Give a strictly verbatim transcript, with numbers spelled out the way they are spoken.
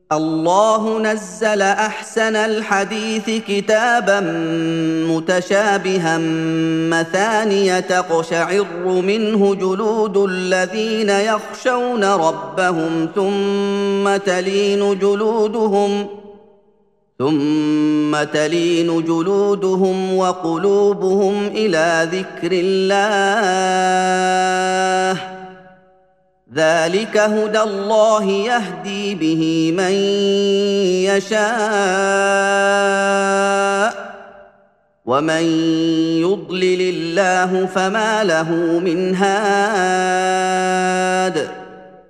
الله نزل احسن الحديث كتابا متشابها مثانية تقشعر منه جلود الذين يخشون ربهم ثم تلين جلودهم ثم تلين جلودهم وقلوبهم الى ذكر الله ذلك هدى الله يهدي به من يشاء ومن يضلل الله فما له من هاد